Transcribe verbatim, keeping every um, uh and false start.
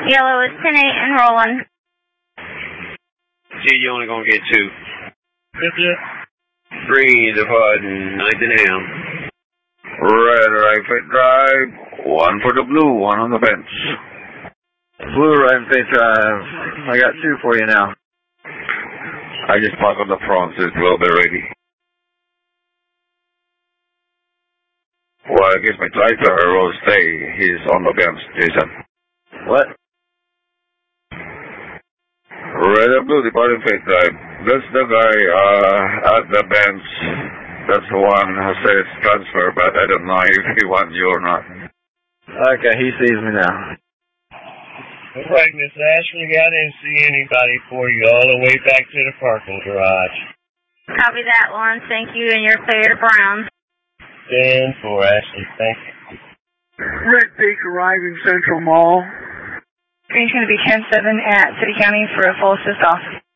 Yellow is ten eight and rolling. See, you're only going to get two. Yes, sir. Green, departing nineteen A M. Red, right foot drive. One for the blue, one on the bench. Blue, right foot drive. I got two for you now. I just parked on the front, so it's a little bit ready. Well, I guess my driver will stay. He's on the bench, Jason. What? Red and blue, departing faith drive. That's the guy uh, at the bench. That's the one who says transfer, but I don't know if he wants you or not. Okay, he sees me now. All right, Miss Ashley, I didn't see anybody for you all the way back to the parking garage. Copy that one. Thank you, and you're clear to Brown. ten four, Ashley. Thank you. Red Peak arriving Central Mall. Green's going to be ten seven at City County for a full assist off.